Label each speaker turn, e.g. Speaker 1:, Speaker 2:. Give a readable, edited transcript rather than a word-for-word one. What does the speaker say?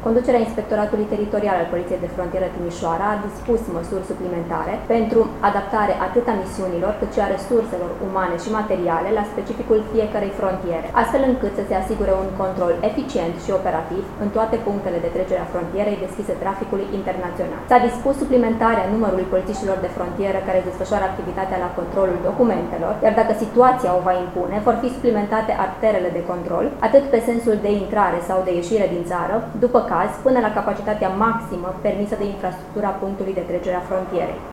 Speaker 1: Conducerea Inspectoratului Teritorial al Poliției de Frontieră Timișoara a dispus măsuri suplimentare pentru adaptare atât a misiunilor cât și a resurselor umane și materiale la specificul fiecărei frontiere, astfel încât să se asigure un control eficient și operativ în toate punctele de trecere a frontierei deschise traficului internațional. S-a dispus suplimentarea numărului polițiștilor de frontieră care își desfășoară activitatea la controlul documentelor, iar dacă situația o va impune, vor fi suplimentate arterele de control, atât pe sensul de intrare sau de ieșire din țară, după caz, până la capacitatea maximă permisă de infrastructura punctului de trecere a frontierei.